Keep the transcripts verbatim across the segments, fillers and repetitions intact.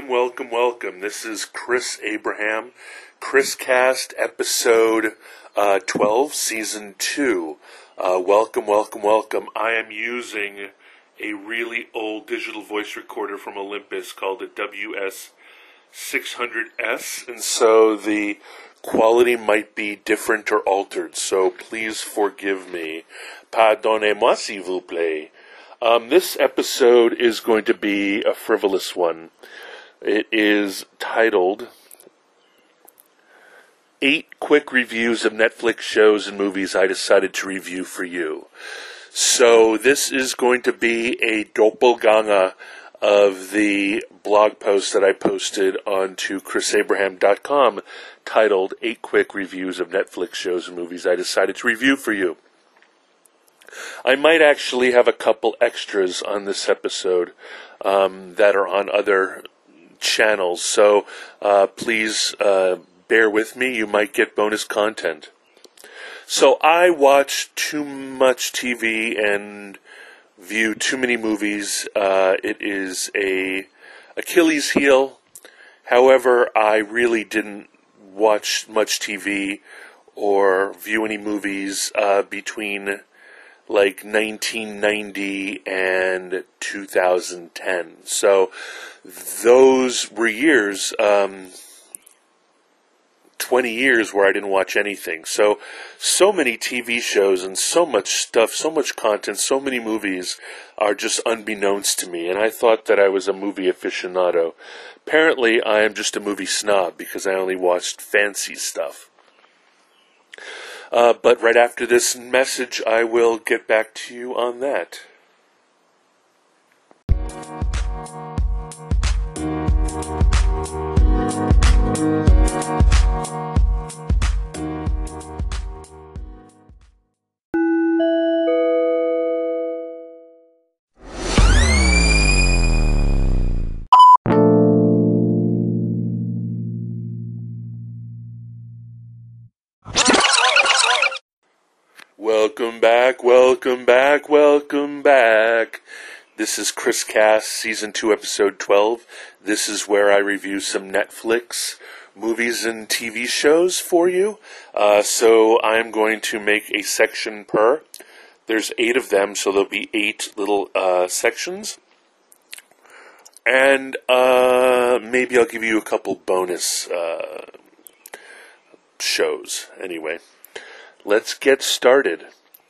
welcome, welcome. This is Chris Abraham, Chris Cast, episode uh, twelve, season two. Uh, welcome, welcome, welcome. I am using a really old digital voice recorder from Olympus called a W S six hundred S, and so the quality might be different or altered, so please forgive me. Pardonnez-moi, s'il vous plaît. Um, this episode is going to be a frivolous one. It is titled Eight Quick Reviews of Netflix Shows and Movies I Decided to Review for You. So this is going to be a doppelganger of the blog post that I posted onto chris abraham dot com titled Eight Quick Reviews of Netflix Shows and Movies I Decided to Review for You. I might actually have a couple extras on this episode um, that are on other channels, so uh, please uh, bear with me. You might get bonus content. So I watch too much T V and view too many movies. Uh, it is a Achilles heel. However, I really didn't watch much T V or view any movies uh, between like nineteen ninety and two thousand ten. So those were years, um, twenty years where I didn't watch anything. So, so many T V shows and so much stuff, so much content, so many movies are just unbeknownst to me. And I thought that I was a movie aficionado. Apparently, I am just a movie snob because I only watched fancy stuff. Uh, but right after this message, I will get back to you on that. Welcome back, welcome back, welcome back. This is Chris Cast, Season two, Episode twelve. This is where I review some Netflix movies and T V shows for you. Uh, so I'm going to make a section per. There's eight of them, so there'll be eight little uh, sections. And uh, maybe I'll give you a couple bonus uh, shows. Anyway. Let's get started.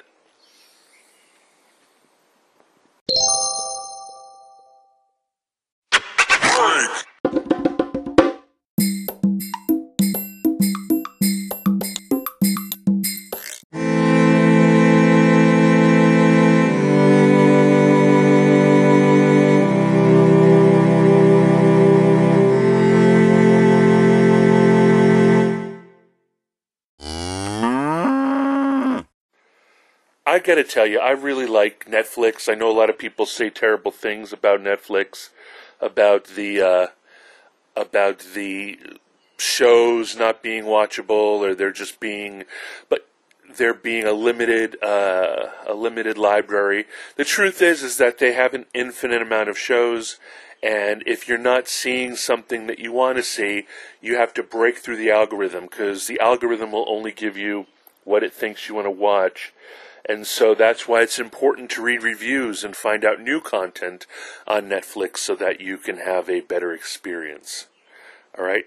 I gotta tell you, I really like Netflix. I know a lot of people say terrible things about Netflix, about the uh, about the shows not being watchable, or they're just being, but they're being a limited uh, a limited library. The truth is, is that they have an infinite amount of shows, and if you're not seeing something that you want to see, you have to break through the algorithm, because the algorithm will only give you what it thinks you want to watch. And so that's why it's important to read reviews and find out new content on Netflix so that you can have a better experience. All right?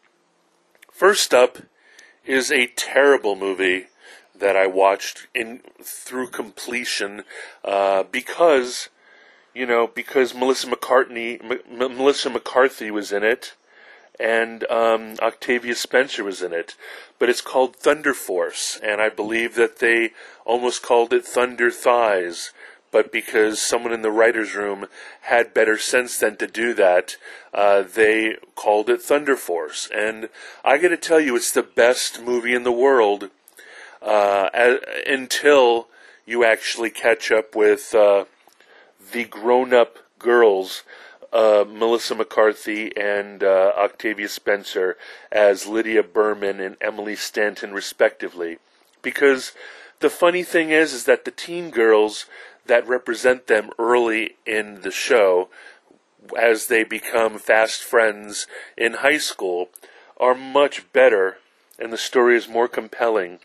First up is a terrible movie that I watched in through completion uh, because, you know, because Melissa McCartney, M- M- Melissa McCarthy was in it, and um, Octavia Spencer was in it. But it's called Thunder Force, and I believe that they almost called it Thunder Thighs, but because someone in the writer's room had better sense than to do that, uh, they called it Thunder Force. And I gotta tell you, it's the best movie in the world uh, as, until you actually catch up with uh, the grown-up girls, Uh, Melissa McCarthy and uh, Octavia Spencer as Lydia Berman and Emily Stanton, respectively. Because the funny thing is, is that the teen girls that represent them early in the show as they become fast friends in high school are much better, and the story is more compelling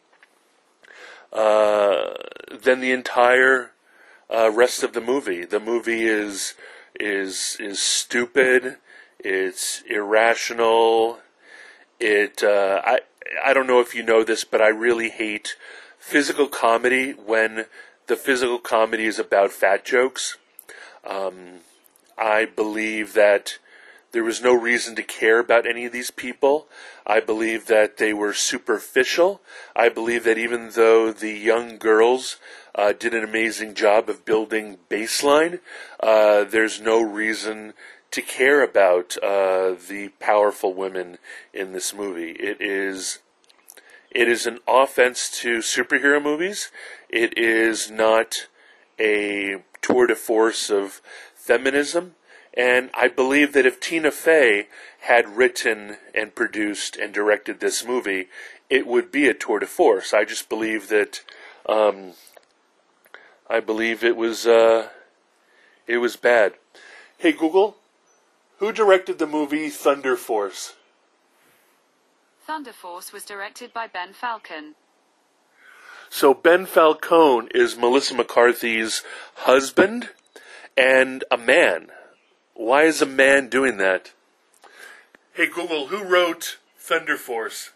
uh, than the entire uh, rest of the movie. The movie is is is stupid. It's irrational. It uh, I I don't know if you know this, but I really hate physical comedy when the physical comedy is about fat jokes. Um, I believe that there was no reason to care about any of these people. I believe that they were superficial. I believe that even though the young girls uh, did an amazing job of building baseline, uh, there's no reason to care about uh, the powerful women in this movie. It is, it is an offense to superhero movies. It is not a tour de force of feminism. And I believe that if Tina Fey had written and produced and directed this movie, it would be a tour de force. I just believe that, um, I believe it was, uh, it was bad. Hey Google, who directed the movie Thunder Force? Thunder Force was directed by Ben Falcone. So Ben Falcone is Melissa McCarthy's husband and a man. Why is a man doing that? Hey Google, who wrote Thunder Force?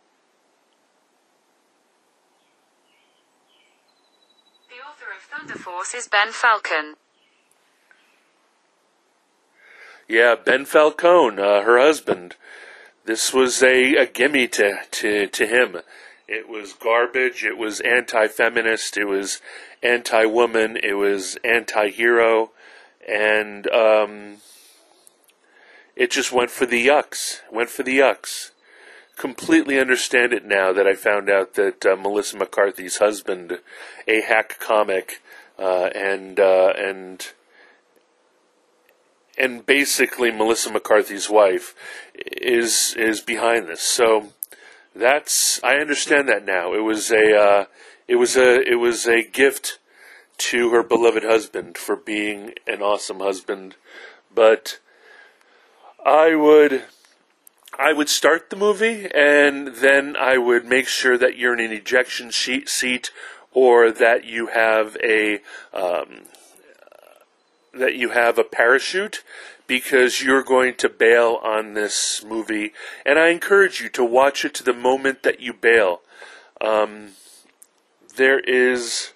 The author of Thunder Force is Ben Falcone. Yeah, Ben Falcone, uh, her husband. This was a, a gimme to, to, to him. It was garbage, it was anti-feminist, it was anti-woman, it was anti-hero, and um, it just went for the yucks, went for the yucks. Completely understand it now that I found out that uh, Melissa McCarthy's husband, a hack comic, uh, and uh, and and basically Melissa McCarthy's wife, is is behind this. So that's I understand that now. It was a uh, it was a it was a gift to her beloved husband for being an awesome husband, but I would. I would start the movie, and then I would make sure that you're in an ejection sheet seat, or that you have a um, that you have a parachute, because you're going to bail on this movie. And I encourage you to watch it to the moment that you bail. Um, there is,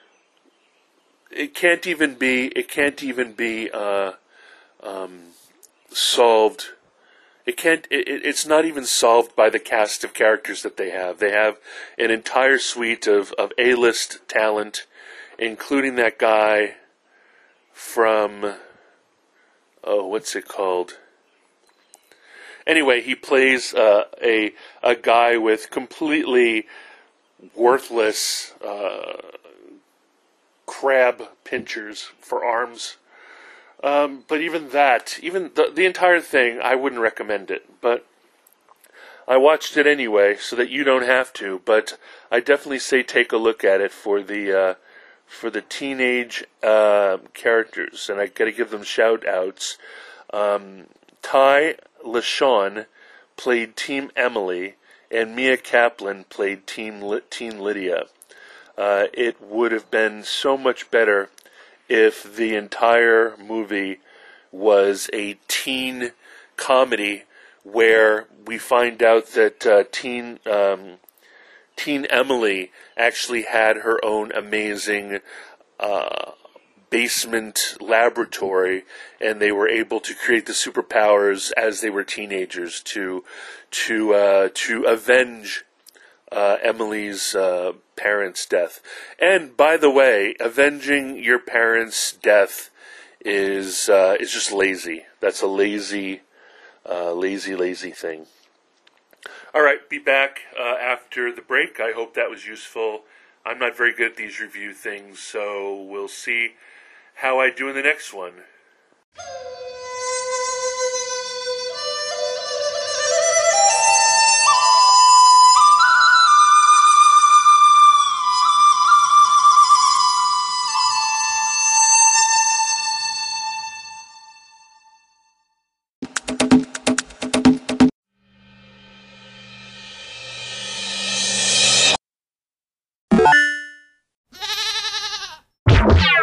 it can't even be, it can't even be uh, um, solved. It can't. It, it's not even solved by the cast of characters that they have. They have an entire suite of, of A-list talent, including that guy from, oh, what's it called? Anyway, he plays uh, a a guy with completely worthless uh, crab pinchers for arms. Um, but even that, even the, the entire thing, I wouldn't recommend it. But I watched it anyway, so that you don't have to. But I definitely say take a look at it for the uh, for the teenage uh, characters, and I got to give them shout outs. Um, Ty LaShawn played Team Emily, and Mia Kaplan played Team Teen Lydia. Uh, it would have been so much better if the entire movie was a teen comedy where we find out that uh, teen um, teen Emily actually had her own amazing uh, basement laboratory, and they were able to create the superpowers as they were teenagers to to uh, to avenge Uh, Emily's uh, parents' death. And by the way, avenging your parents' death is uh, is just lazy. That's a lazy, uh, lazy, lazy thing. All right, be back uh, after the break. I hope that was useful. I'm not very good at these review things, so we'll see how I do in the next one.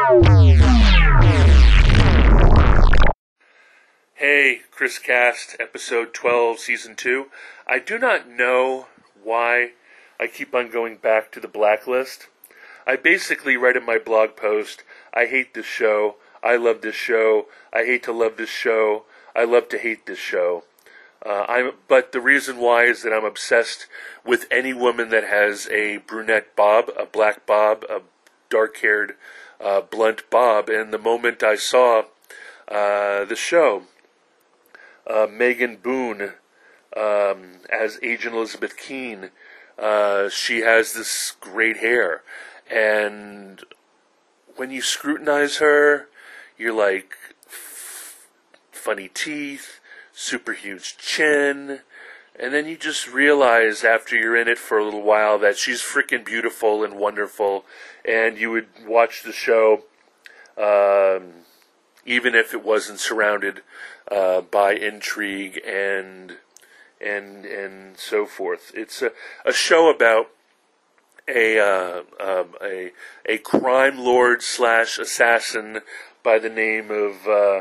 Hey, Chris Cast, episode twelve, season two. I do not know why I keep on going back to the Blacklist. I basically write in my blog post, I hate this show, I love this show, I hate to love this show, I love to hate this show. Uh, I'm, but the reason why is that I'm obsessed with any woman that has a brunette bob, a black bob, a dark-haired, uh, blunt bob. And the moment I saw uh, the show, uh, Megan Boone um, as Agent Elizabeth Keene, uh, she has this great hair. And when you scrutinize her, you're like, f- funny teeth, super huge chin, and then you just realize after you're in it for a little while that she's freaking beautiful and wonderful, and you would watch the show um, even if it wasn't surrounded uh, by intrigue and and and so forth. It's a, a show about a uh, um, a a crime lord slash assassin by the name of uh,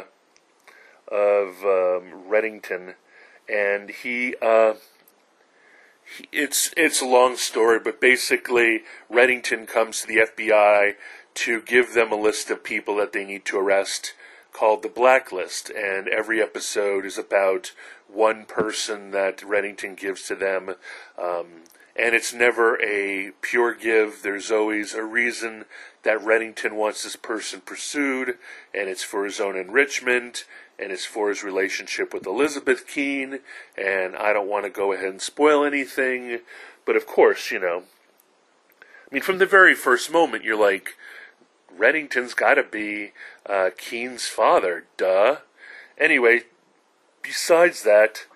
of um, Reddington, and he, uh, he it's it's a long story, but basically Reddington comes to the F B I to give them a list of people that they need to arrest called the Blacklist, and every episode is about one person that Reddington gives to them. Um, And it's never a pure give. There's always a reason that Reddington wants this person pursued, and it's for his own enrichment, and it's for his relationship with Elizabeth Keene, and I don't want to go ahead and spoil anything, but of course, you know, I mean, from the very first moment, you're like, Reddington's got to be uh, Keene's father, duh. Anyway, besides that,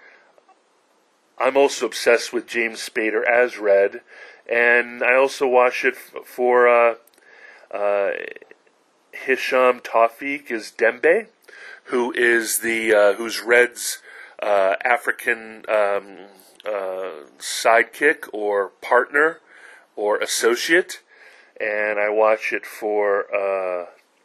I'm also obsessed with James Spader as Red, and I also watch it f- for uh, uh, Hisham Tawfiq as Dembe, who is the uh, who's Red's uh, African um, uh, sidekick or partner or associate, and I watch it for. Uh,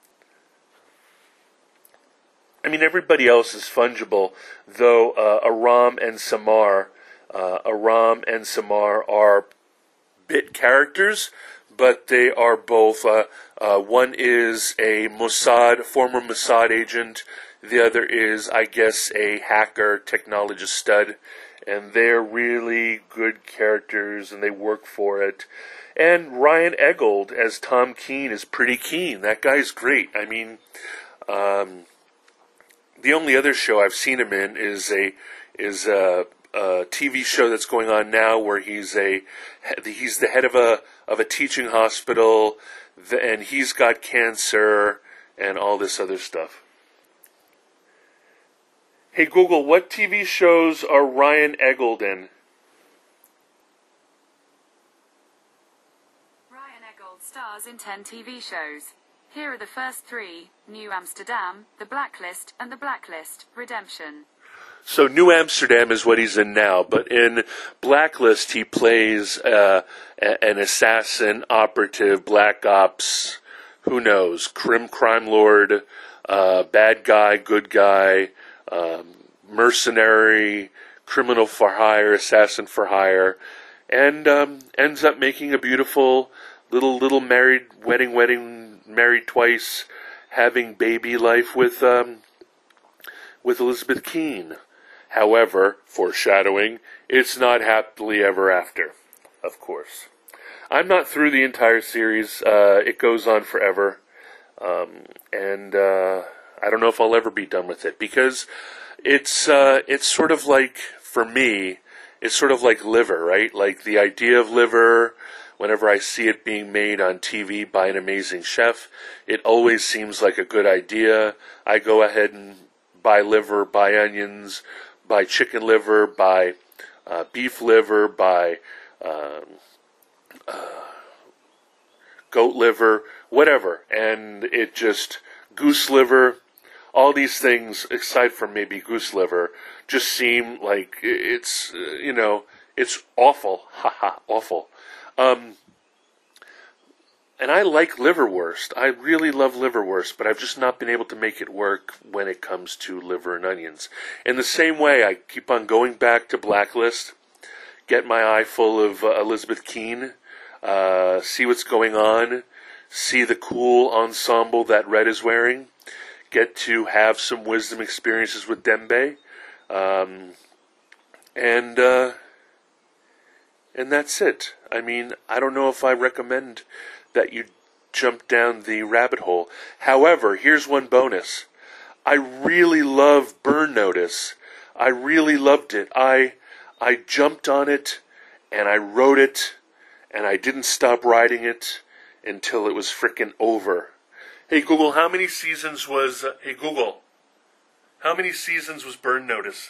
I mean, everybody else is fungible, though uh, Aram and Samar. Uh, Aram and Samar are bit characters, but they are both, uh, uh, one is a Mossad, former Mossad agent, the other is, I guess, a hacker, technologist stud, and they're really good characters, and they work for it. And Ryan Eggold as Tom Keene is pretty keen. That guy's great. I mean, um, the only other show I've seen him in is a, is a, a T V show that's going on now where he's a he's the head of a of a teaching hospital, and he's got cancer and all this other stuff. Hey Google, what T V shows are Ryan Eggold in? Ryan Eggold stars in ten T V shows. Here are the first three: New Amsterdam, The Blacklist, and The Blacklist: Redemption. So New Amsterdam is what he's in now, but in Blacklist he plays uh, a- an assassin, operative, black ops, who knows, crim crime lord, uh, bad guy, good guy, um, mercenary, criminal for hire, assassin for hire, and um, ends up making a beautiful little little married wedding wedding married twice, having baby life with um, with Elizabeth Keene. However, foreshadowing, it's not happily ever after, of course. I'm not through the entire series. Uh, it goes on forever. Um, and uh, I don't know if I'll ever be done with it, because it's uh, it's sort of like, for me, it's sort of like Liver, right? Like the idea of Liver, whenever I see it being made on T V by an amazing chef, it always seems like a good idea. I go ahead and buy liver, buy onions, buy chicken liver, buy uh, beef liver, buy um, uh, goat liver, whatever. And it just, goose liver, all these things, aside from maybe goose liver, just seem like it's, uh, you know, it's awful. Haha, awful. Um, and I like liverwurst. I really love liverwurst, but I've just not been able to make it work when it comes to liver and onions. In the same way, I keep on going back to Blacklist, get my eye full of uh, Elizabeth Keane, uh, see what's going on, see the cool ensemble that Red is wearing, get to have some wisdom experiences with Dembe, um, and uh, and that's it. I mean, I don't know if I recommend that you jump down the rabbit hole. However, here's one bonus. I really love Burn Notice. I really loved it. I I jumped on it, and I wrote it, and I didn't stop writing it until it was frickin' over. Hey Google, how many seasons was... Uh, hey Google, how many seasons was Burn Notice?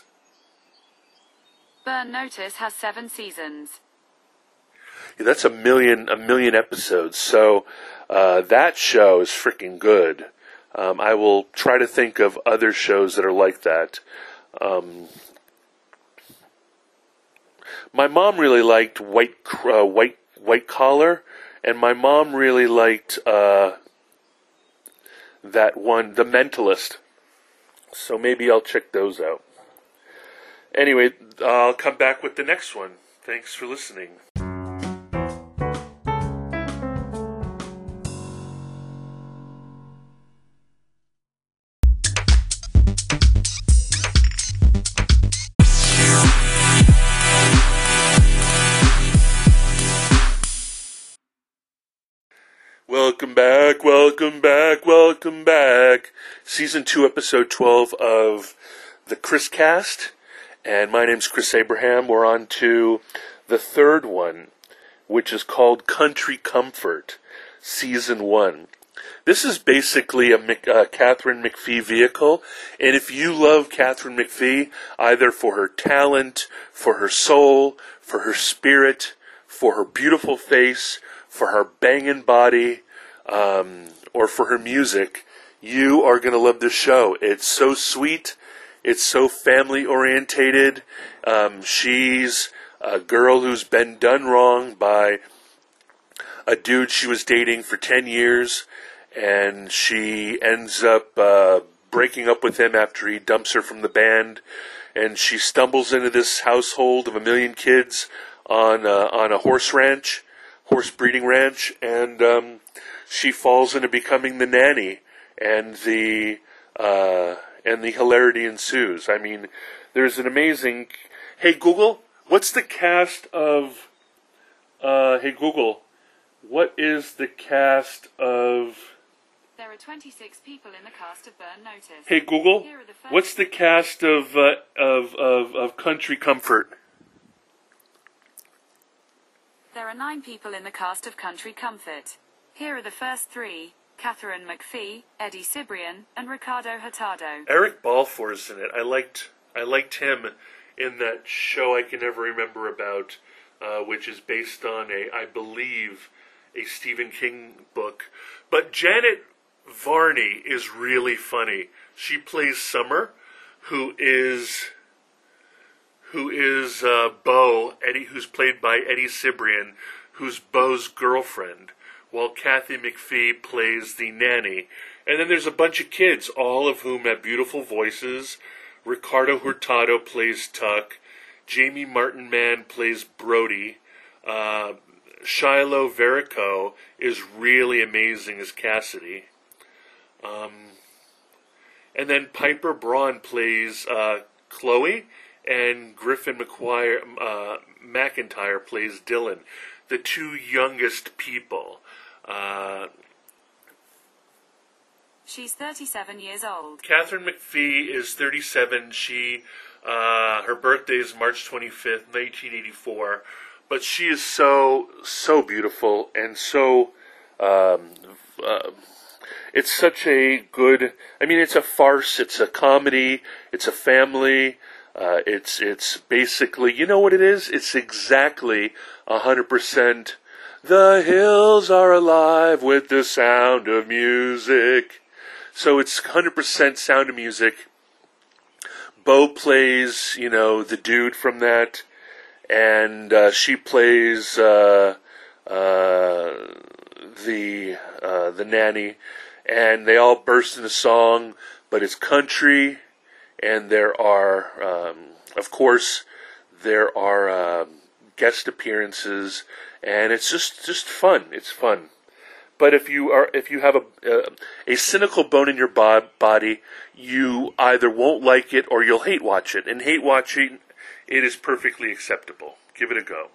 Burn Notice has seven seasons. Yeah, that's a million, a million episodes. So uh, that show is freaking good. Um, I will try to think of other shows that are like that. Um, my mom really liked White uh, White White Collar, and my mom really liked uh, that one, The Mentalist. So maybe I'll check those out. Anyway, I'll come back with the next one. Thanks for listening. Welcome back, welcome back, welcome back. Season two, episode twelve of the Chris Cast. And my name's Chris Abraham. We're on to the third one, which is called Country Comfort, Season one. This is basically a Mc, uh, Katharine McPhee vehicle. And if you love Katharine McPhee, either for her talent, for her soul, for her spirit, for her beautiful face, for her banging body, um, or for her music, you are going to love this show. It's so sweet. It's so family-orientated. Um, she's a girl who's been done wrong by a dude she was dating for ten years, and she ends up uh, breaking up with him after he dumps her from the band, and she stumbles into this household of a million kids on uh, on a horse ranch, horse breeding ranch, and um, she falls into becoming the nanny, and the uh, and the hilarity ensues. I mean, there's an amazing... Hey, Google, what's the cast of... Uh, hey, Google, what is the cast of... There are twenty-six people in the cast of Burn Notice. Hey, Google, the what's the cast of, uh, of, of, of Country Comfort? There are nine people in the cast of Country Comfort. Here are the first three: Katharine McPhee, Eddie Cibrian, and Ricardo Hurtado. Eric Balfour's in it. I liked I liked him in that show I can never remember about, uh, which is based on a, I believe, a Stephen King book. But Janet Varney is really funny. She plays Summer, who is who is uh, Bo, Eddie, who's played by Eddie Cibrian, who's Bo's girlfriend, while Kathy McPhee plays the nanny. And then there's a bunch of kids, all of whom have beautiful voices. Ricardo Hurtado plays Tuck. Jamie Martin Mann plays Brody. Uh, Shiloh Verico is really amazing as Cassidy. Um, and then Piper Braun plays uh, Chloe, and Griffin McQuire, uh, McIntyre plays Dylan, the two youngest people. Uh, She's thirty-seven years old. Katharine McPhee is thirty-seven. She, uh, her birthday is March twenty-fifth, nineteen eighty-four. But she is so, so beautiful and so, um, uh, it's such a good, I mean, it's a farce, it's a comedy, it's a family, uh, it's, it's basically, you know what it is? It's exactly one hundred percent the hills are alive with the sound of music. So it's one hundred percent Sound of Music. Bo plays, you know, the dude from that, and uh, she plays uh, uh, the uh, the nanny, and they all burst into song, but it's country, and there are, um, of course, there are uh, guest appearances, and it's just, just fun. It's fun. But if you are, if you have a uh, a cynical bone in your bo- body, you either won't like it or you'll hate watch it. And hate watching, it is perfectly acceptable. Give it a go.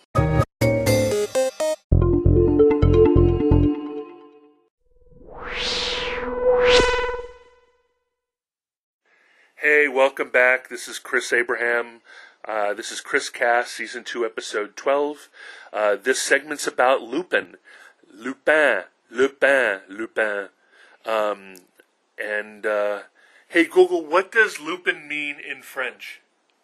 Hey, welcome back. This is Chris Abraham. Uh, this is Chris Cast, Season two, Episode twelve. Uh, this segment's about Lupin. Lupin, Lupin, Lupin. Um, and, uh, hey Google, what does Lupin mean in French?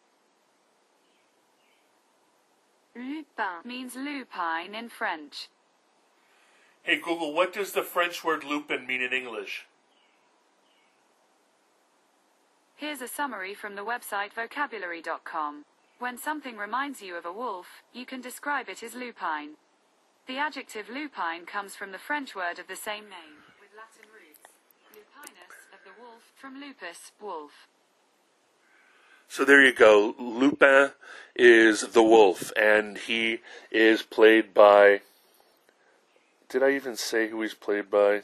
Lupin means lupine in French. Hey Google, what does the French word Lupin mean in English? Here's a summary from the website vocabulary dot com. When something reminds you of a wolf, you can describe it as lupine. The adjective lupine comes from the French word of the same name, with Latin roots. Lupinus, of the wolf, from lupus, wolf. So there you go. Lupin is the wolf, and he is played by... Did I even say who he's played by?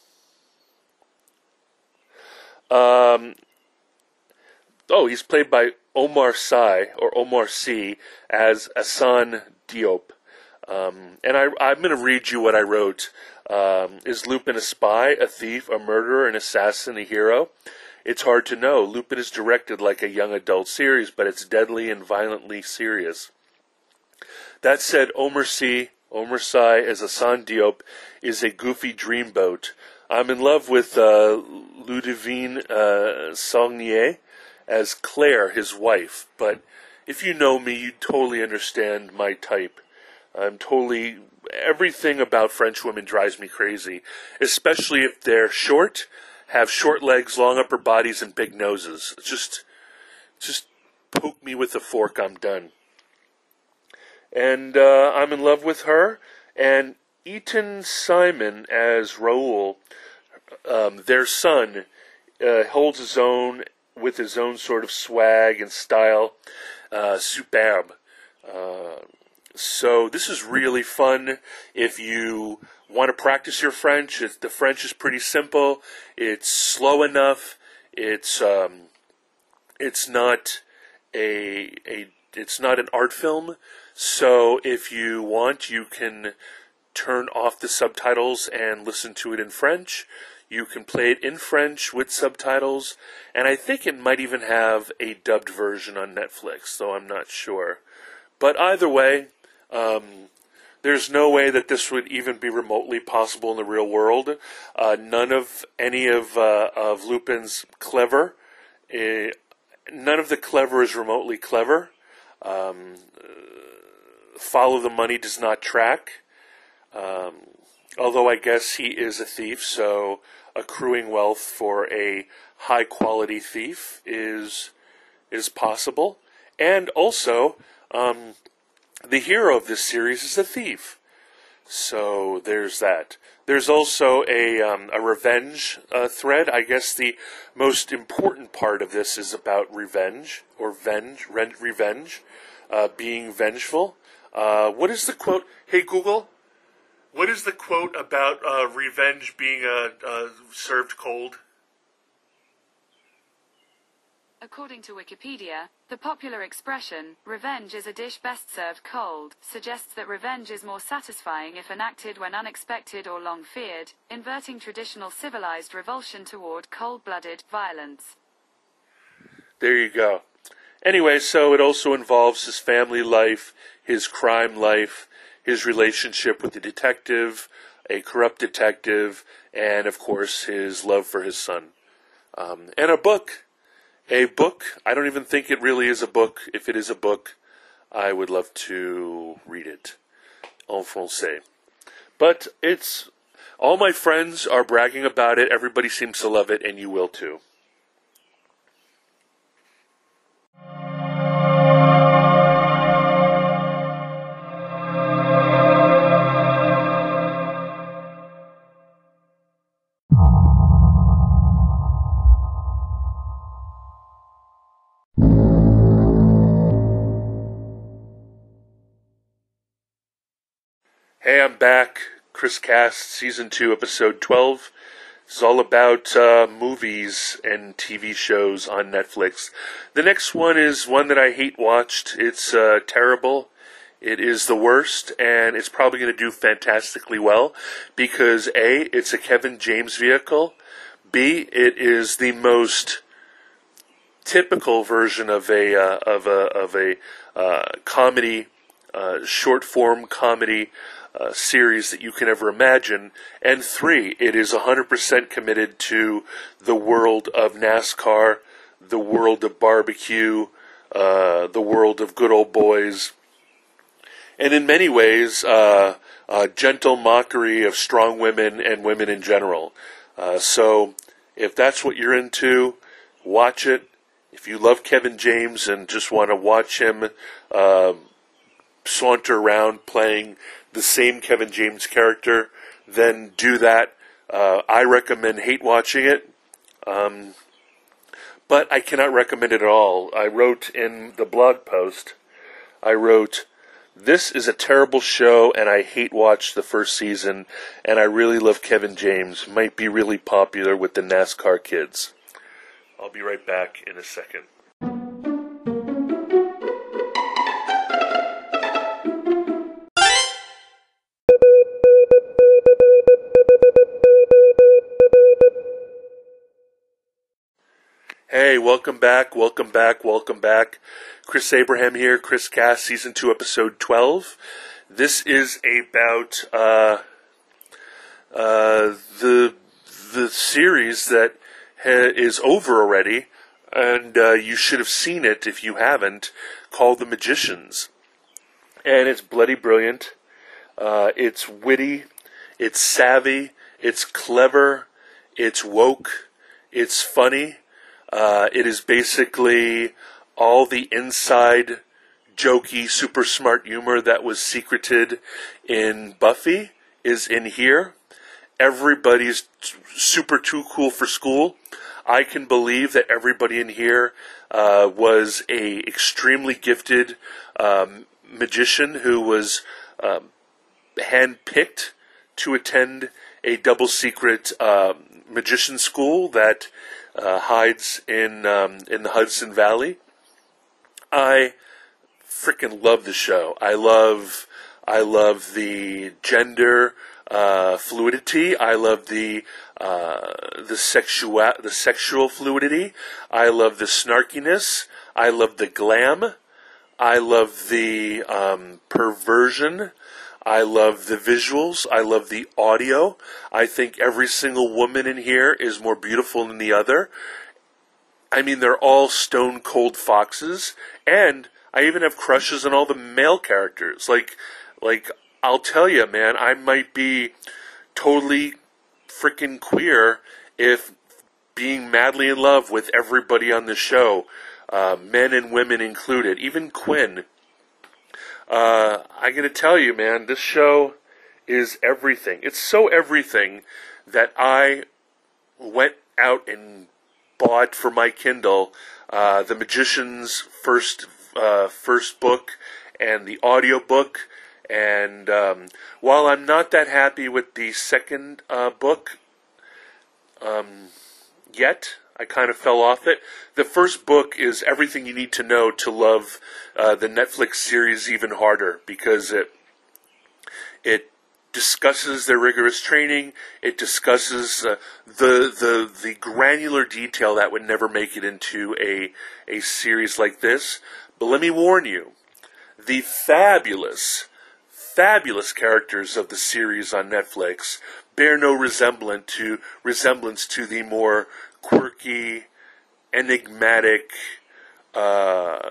Um... Oh, he's played by Omar Sy, or Omar Sy, as Assane Diop. Um, and I, I'm going to read you what I wrote. Um, is Lupin a spy, a thief, a murderer, an assassin, a hero? It's hard to know. Lupin is directed like a young adult series, but it's deadly and violently serious. That said, Omar Sy, Omar Sy as Assane Diop is a goofy dreamboat. I'm in love with uh, Ludivine uh, Saulnier as Claire, his wife, but if you know me, you totally understand my type. I'm totally... Everything about French women drives me crazy, especially if they're short, have short legs, long upper bodies, and big noses. Just, just poke me with a fork, I'm done. And uh, I'm in love with her, and Eaton Simon as Raoul, um, their son, uh, holds his own with his own sort of swag and style. Uh, superb. Uh, so this is really fun if you want to practice your French. It's, the French is pretty simple. It's slow enough. It's um, it's not a a it's not an art film. So if you want, you can turn off the subtitles and listen to it in French. You can play it in French with subtitles, and I think it might even have a dubbed version on Netflix, though I'm not sure. But either way, um, there's no way that this would even be remotely possible in the real world. Uh, none of any of uh, of Lupin's clever. Uh, none of the clever is remotely clever. Um, follow the money does not track. Um, although I guess he is a thief, so accruing wealth for a high-quality thief is is possible. And also, um, the hero of this series is a thief. So there's that. There's also a um, a revenge uh, thread. I guess the most important part of this is about revenge, or venge, re- revenge, uh, being vengeful. Uh, what is the quote? Hey, Google, what is the quote about uh, revenge being uh, uh, served cold? According to Wikipedia, the popular expression, revenge is a dish best served cold, suggests that revenge is more satisfying if enacted when unexpected or long feared, inverting traditional civilized revulsion toward cold-blooded violence. There you go. Anyway, so it also involves his family life, his crime life, his relationship with the detective, a corrupt detective, and, of course, his love for his son. Um, and a book. A book. I don't even think it really is a book. If it is a book, I would love to read it en français. But it's... all my friends are bragging about it. Everybody seems to love it, and you will too. back. Chris Cast, Season two, Episode twelve. This is all about uh, movies and T V shows on Netflix. The next one is one that I hate watched. It's uh, terrible. It is the worst, and it's probably going to do fantastically well because A, it's a Kevin James vehicle. B, it is the most typical version of a uh, of a of a uh, comedy, uh, short form comedy uh, series that you can ever imagine. And three, it is one hundred percent committed to the world of NASCAR, the world of barbecue, uh, the world of good old boys. And in many ways, uh, a gentle mockery of strong women and women in general. Uh, so, if that's what you're into, watch it. If you love Kevin James and just want to watch him uh, saunter around playing the same Kevin James character, then do that. Uh, I recommend hate watching it. Um, but I cannot recommend it at all. I wrote in the blog post, I wrote, "This is a terrible show, and I hate watch the first season, and I really love Kevin James. Might be really popular with the NASCAR kids." I'll be right back in a second. Hey, welcome back, welcome back, welcome back. Chris Abraham here, Chris Cast, Season two, Episode twelve. This is about uh, uh, the the series that ha- is over already, and uh, you should have seen it if you haven't, called The Magicians. And it's bloody brilliant. Uh, it's witty, it's savvy, it's clever, it's woke, it's funny. Uh, it is basically all the inside jokey, super smart humor that was secreted in Buffy is in here. Everybody's t- super too cool for school. I can believe that everybody in here uh, was a extremely gifted um, magician who was um, handpicked to attend a double secret uh, magician school that uh, hides in um, in the Hudson Valley. I freaking love the show. I love I love the gender uh, fluidity. I love the uh, the sexual the sexual fluidity. I love the snarkiness. I love the glam. I love the um, perversion. I love the visuals. I love the audio. I think every single woman in here is more beautiful than the other. I mean, they're all stone cold foxes, and I even have crushes on all the male characters. Like, like I'll tell you, man, I might be totally freaking queer if being madly in love with everybody on the show, uh, men and women included, even Quinn. Uh, I gotta tell you, man, this show is everything. It's so everything that I went out and bought for my Kindle uh, The Magician's first uh, first book and the audio book. And um, while I'm not that happy with the second uh, book um, yet, I kind of fell off it. The first book is everything you need to know to love uh, the Netflix series even harder, because it it discusses their rigorous training. It discusses uh, the the the granular detail that would never make it into a a series like this. But let me warn you, the fabulous, fabulous characters of the series on Netflix bear no resemblance to resemblance to the more quirky, enigmatic, uh,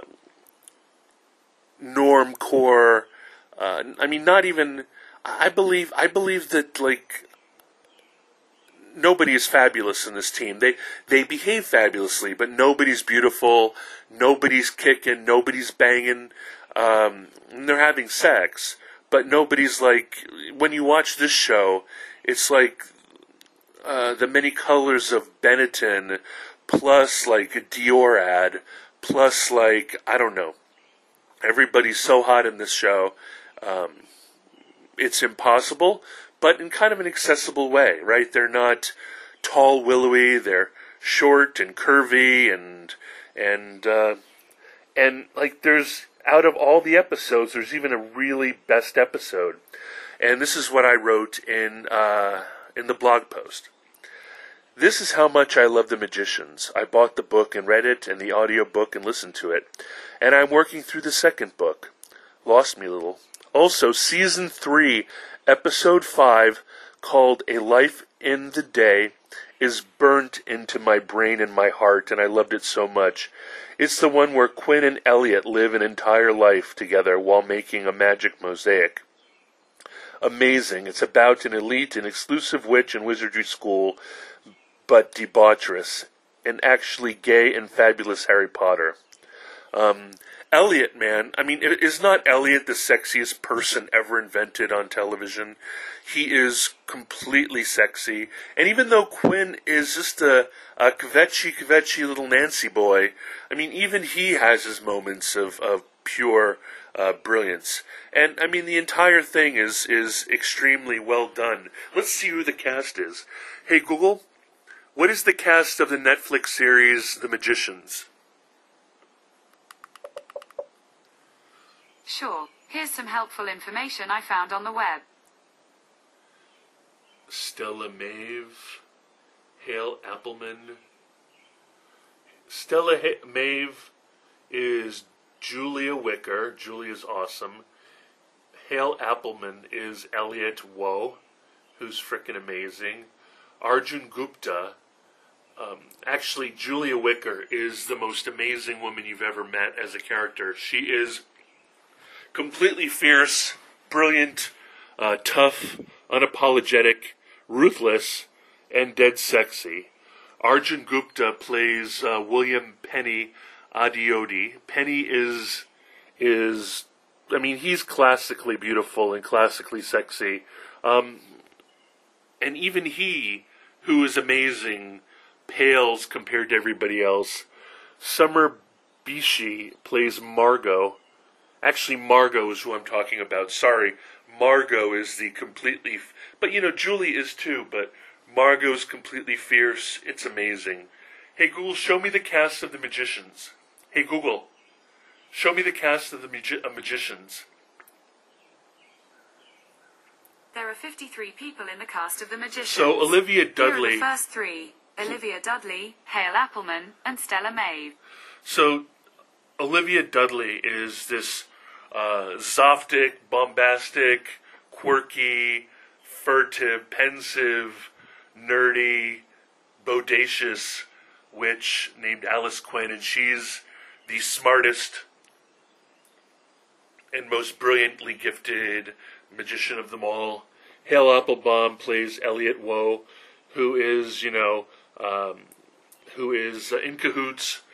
normcore. Uh, I mean, not even. I believe. I believe that like nobody is fabulous in this team. They they behave fabulously, but nobody's beautiful. Nobody's kicking. Nobody's banging. Um, and they're having sex, but nobody's like. When you watch this show, it's like. Uh, the many colors of Benetton, plus like a Dior ad, plus like, I don't know. Everybody's so hot in this show. Um, it's impossible, but in kind of an accessible way, right? They're not tall, willowy. They're short and curvy, and and uh, and like there's out of all the episodes, there's even a really best episode, and this is what I wrote in uh, in the blog post. This is how much I love The Magicians. I bought the book and read it, and the audio book and listened to it, and I'm working through the second book. Lost me a little. Also, season three, episode five, called A Life in the Day, is burnt into my brain and my heart, and I loved it so much. It's the one where Quinn and Elliot live an entire life together while making a magic mosaic. Amazing. It's about an elite and exclusive witch and wizardry school, but debaucherous, and actually gay and fabulous Harry Potter. Um, Elliot, man, I mean, is not Elliot the sexiest person ever invented on television? He is completely sexy, and even though Quinn is just a, a kvetchy, kvetchy little Nancy boy, I mean, even he has his moments of, of pure uh, brilliance. And, I mean, the entire thing is, is extremely well done. Let's see who the cast is. Hey, Google, what is the cast of the Netflix series The Magicians? Sure, here's some helpful information I found on the web. Stella Maeve, Hale Appleman. Stella ha- Maeve is Julia Wicker. Julia's awesome. Hale Appleman is Elliot Woe, who's frickin' amazing. Arjun Gupta. Um, actually, Julia Wicker is the most amazing woman you've ever met as a character. She is completely fierce, brilliant, uh, tough, unapologetic, ruthless, and dead sexy. Arjun Gupta plays uh, William Penny Adioti. Penny is, is, I mean, he's classically beautiful and classically sexy. Um, and even he, who is amazing, pales compared to everybody else. Summer Bishi plays Margot. Actually, Margot is who I'm talking about. Sorry, Margot is the completely... F- but, you know, Julie is too, but Margot's completely fierce. It's amazing. Hey, Google, show me the cast of The Magicians. Hey, Google, show me the cast of The Magi- uh, Magicians. There are fifty-three people in the cast of The Magicians. So, Olivia Dudley... Here are the first three. Olivia Dudley, Hale Appleman, and Stella Maeve. So, Olivia Dudley is this uh, zoptic, bombastic, quirky, furtive, pensive, nerdy, bodacious witch named Alice Quinn, and she's the smartest and most brilliantly gifted magician of them all. Hale Applebaum plays Elliot Woe, who is, you know, um, who is uh, in cahoots,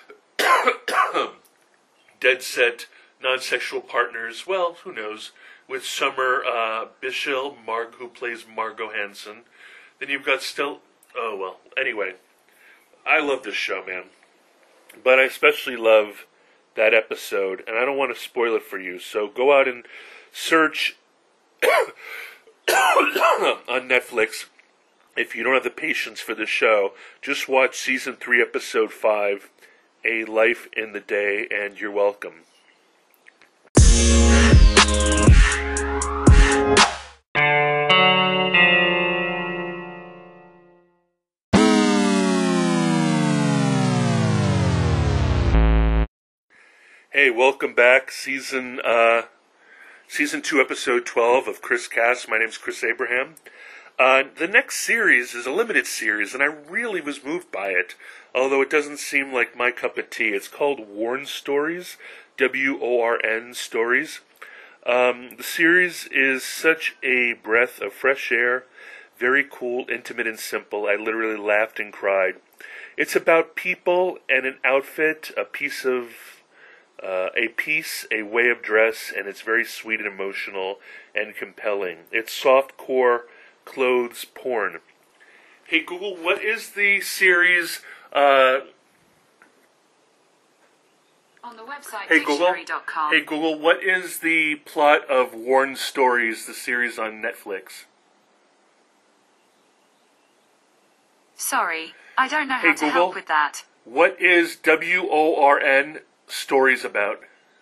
dead set, non-sexual partners, well, who knows, with Summer uh, Bichel, Marg, who plays Margot Hansen. Then you've got still, oh, well, anyway, I love this show, man. But I especially love that episode, and I don't want to spoil it for you, so go out and search on Netflix. If you don't have the patience for the show, just watch Season three, Episode five, A Life in the Day, and you're welcome. Hey, welcome back. Season uh, Season two, Episode twelve of Chris Cast. My name's Chris Abraham. Uh, the next series is a limited series, and I really was moved by it, although it doesn't seem like my cup of tea. It's called Worn Stories, W O R N Stories. Um, the series is such a breath of fresh air, very cool, intimate, and simple. I literally laughed and cried. It's about people and an outfit, a piece of, uh, a piece, a way of dress, and it's very sweet and emotional and compelling. It's soft-core clothes porn. Hey Google, what is the series uh, On the website Hey Google, dictionary dot com. hey Google, what is the plot of Warren Stories, the series on Netflix? Sorry, I don't know how Hey, to Google? help with that. What is W O R N Stories about?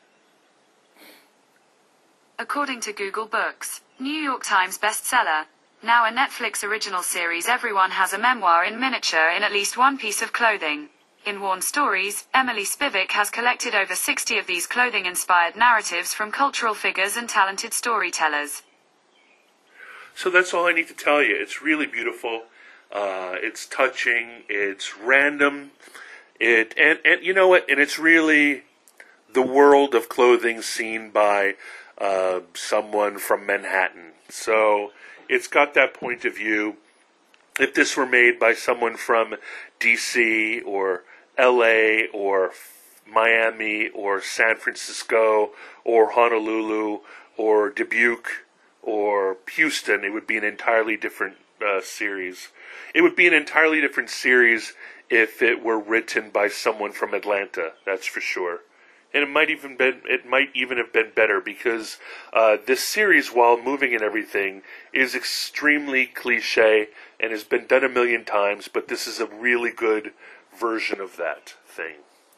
According to Google Books, New York Times bestseller, now a Netflix original series, everyone has a memoir in miniature in at least one piece of clothing. In Warren Stories, Emily Spivak has collected over sixty of these clothing-inspired narratives from cultural figures and talented storytellers. So that's all I need to tell you. It's really beautiful. Uh, it's touching. It's random. It and, and you know what? And it's really the world of clothing seen by uh, someone from Manhattan. So it's got that point of view. If this were made by someone from D C or L A or Miami or San Francisco or Honolulu or Dubuque or Houston, it would be an entirely different uh, series. It would be an entirely different series if it were written by someone from Atlanta. That's for sure. And it might even been it might even have been better because uh, this series, while moving and everything, is extremely cliche and has been done a million times. But this is a really good version of that thing.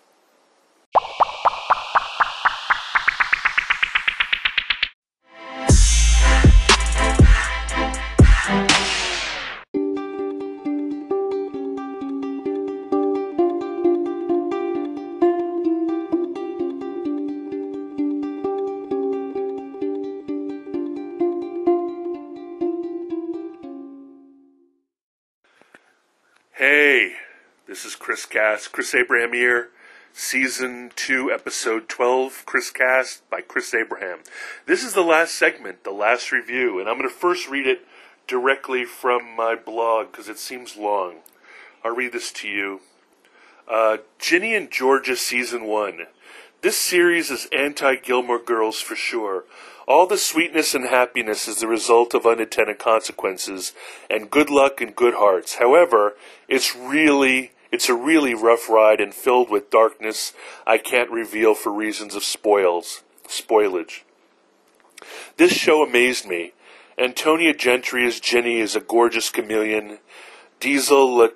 Hey, this is Chris Cast, Chris Abraham here, Season two, Episode twelve, Chris Cast by Chris Abraham. This is the last segment, the last review, and I'm going to first read it directly from my blog because it seems long. I'll read this to you. Uh, Ginny and Georgia Season one. This series is anti-Gilmore Girls for sure. All the sweetness and happiness is the result of unintended consequences and good luck and good hearts. However, it's really, it's a really rough ride and filled with darkness I can't reveal for reasons of spoils, spoilage. This show amazed me. Antonia Gentry as Ginny is a gorgeous chameleon. Diesel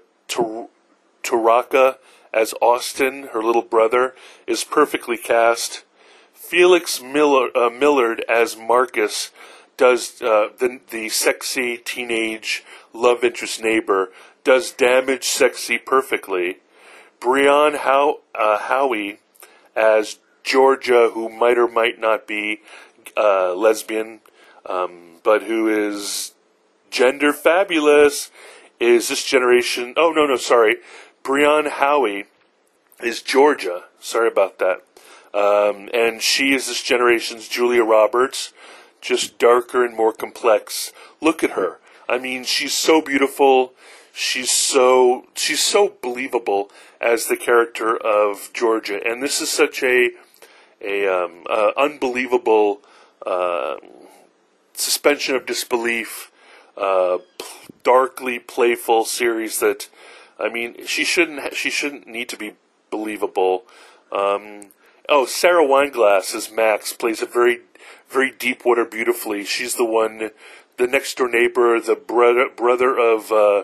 LaTorraca as Austin, her little brother, is perfectly cast. Felix Miller, uh, Millard as Marcus does uh, the, the sexy teenage love interest neighbor, does damage sexy perfectly. Brianne How, uh, Howie as Georgia, who might or might not be uh, lesbian, um, but who is gender fabulous, is this generation... Oh, no, no, sorry. Brianne Howie is Georgia. Sorry about that. Um, and she is this generation's Julia Roberts, just darker and more complex. Look at her. I mean, she's so beautiful. She's so she's so believable as the character of Georgia. And this is such a a um, uh, unbelievable uh, suspension of disbelief, uh, darkly playful series that, I mean, she shouldn't she shouldn't need to be believable. Um, Oh, Sarah Weinglass as Max plays a very, very Deepwater beautifully. She's the one, the next door neighbor, the brother brother of uh,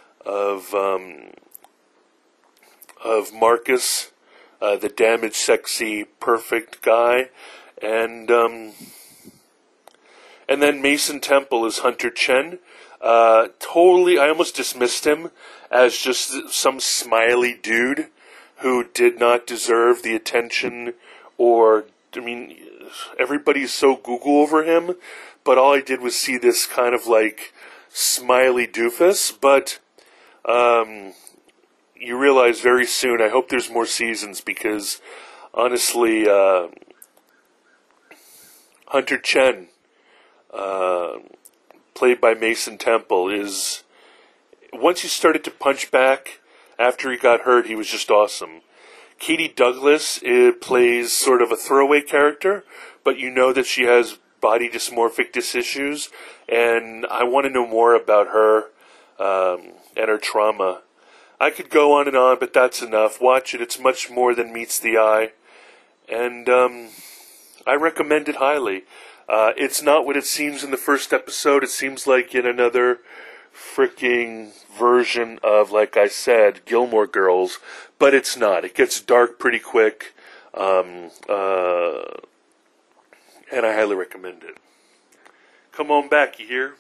of um, of Marcus, uh, the damaged, sexy, perfect guy, and um, and then Mason Temple is Hunter Chen. Uh, totally, I almost dismissed him as just some smiley dude who did not deserve the attention, or, I mean, everybody's so Google over him, but all I did was see this kind of, like, smiley doofus, but, um, you realize very soon, I hope there's more seasons, because, honestly, uh, Hunter Chen, uh, played by Mason Temple, is, once he started to punch back, after he got hurt, he was just awesome. Katie Douglas uh, plays sort of a throwaway character, but you know that she has body dysmorphic dis issues, and I want to know more about her um, and her trauma. I could go on and on, but that's enough. Watch it. It's much more than meets the eye. and um, I recommend it highly. Uh, it's not what it seems in the first episode. It seems like yet another freaking version of, like I said, Gilmore Girls, but it's not. It gets dark pretty quick, um, uh, and I highly recommend it. Come on back, you hear?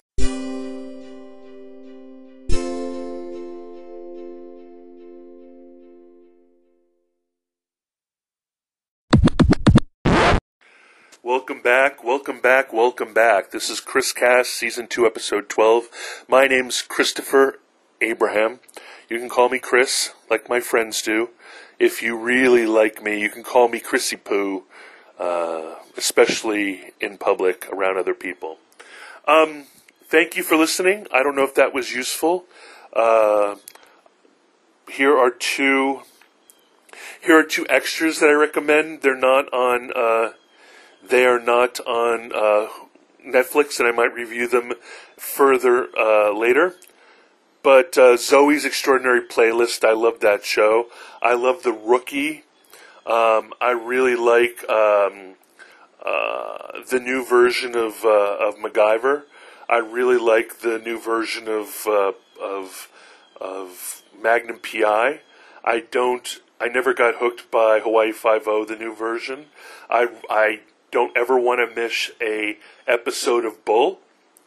Welcome back, welcome back, welcome back. This is Chris Cast, Season two, Episode twelve. My name's Christopher Abraham. You can call me Chris, like my friends do. If you really like me, you can call me Chrissy Poo, uh, especially in public, around other people. Um, thank you for listening. I don't know if that was useful. Uh, here are two, here are two extras that I recommend. They're not on, uh, They are not on uh, Netflix, and I might review them further uh, later. But uh, Zoe's Extraordinary Playlist, I love that show. I love The Rookie. Um, I really like um, uh, the new version of uh, of MacGyver. I really like the new version of uh, of of Magnum P I. I don't. I never got hooked by Hawaii Five-O, the new version. I I. don't ever want to miss a episode of Bull.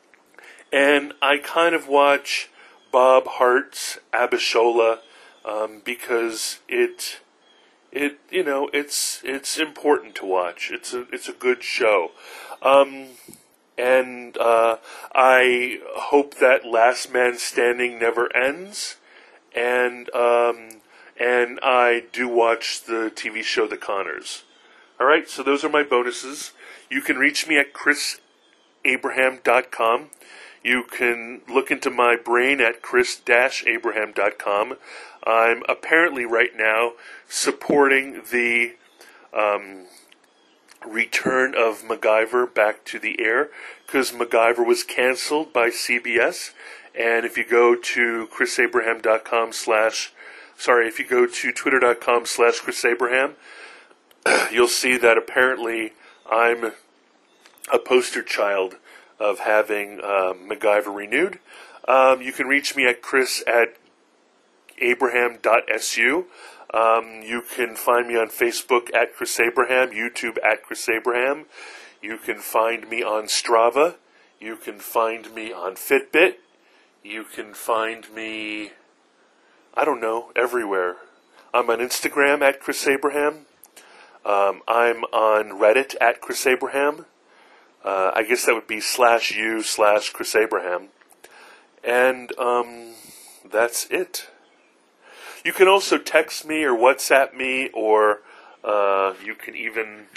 And I kind of watch Bob Hart's Abishola um, because it it you know it's it's important to watch. It's a it's a good show. Um, and uh, I hope that Last Man Standing never ends. And um, and I do watch the T V show The Connors. Alright, so those are my bonuses. You can reach me at chris abraham dot com. You can look into my brain at chris dash abraham dot com. I'm apparently right now supporting the um, return of MacGyver back to the air, because MacGyver was canceled by C B S. And if you go to chris abraham dot com slash, sorry, if you go to twitter dot com slash chris abraham, you'll see that apparently I'm a poster child of having uh, MacGyver renewed. Um, you can reach me at chris at abraham dot s u. Um, you can find me on Facebook at Chris Abraham, YouTube at Chris Abraham. You can find me on Strava. You can find me on Fitbit. You can find me, I don't know, everywhere. I'm on Instagram at Chris Abraham. Um, I'm on Reddit at Chris Abraham. Uh, I guess that would be slash u slash Chris Abraham. And um, that's it. You can also text me or WhatsApp me, or uh, you can even,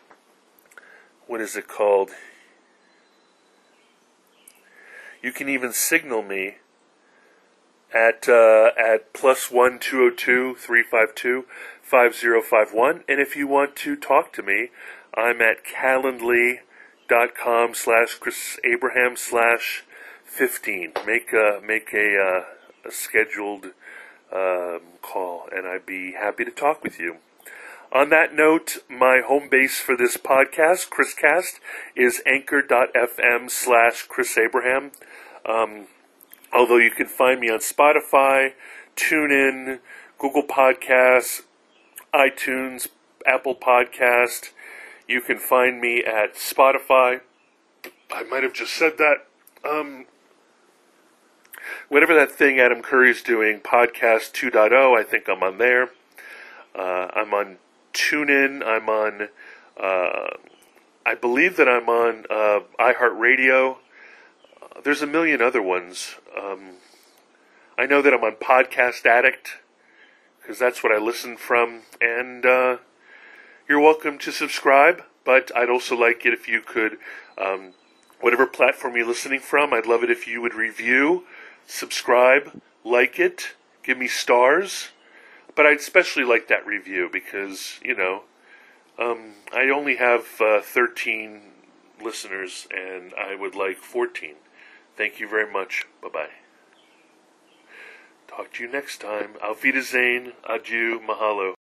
what is it called? You can even signal me at uh, at plus one two zero two three five two five zero five one, and if you want to talk to me, I'm at calendly dot com slash Chris Abraham slash fifteen. Make a make a, uh, a scheduled um, call, and I'd be happy to talk with you. On that note, my home base for this podcast, ChrisCast, is anchor dot f m slash Chris Abraham. Um, although you can find me on Spotify, TuneIn, Google Podcasts, iTunes, Apple Podcast. You can find me at Spotify. I might have just said that. Um, whatever that thing Adam Curry's doing, Podcast two point oh, I think I'm on there. Uh, I'm on TuneIn. I'm on, uh, I believe that I'm on uh, iHeartRadio. Uh, there's a million other ones. Um, I know that I'm on Podcast Addict, because that's what I listen from. And uh, you're welcome to subscribe, but I'd also like it if you could, um, whatever platform you're listening from, I'd love it if you would review, subscribe, like it, give me stars. But I'd especially like that review because, you know, um, I only have uh, thirteen listeners, and I would like fourteen. Thank you very much. Bye-bye. Talk to you next time. Auf Wiedersehen. Adieu. Mahalo.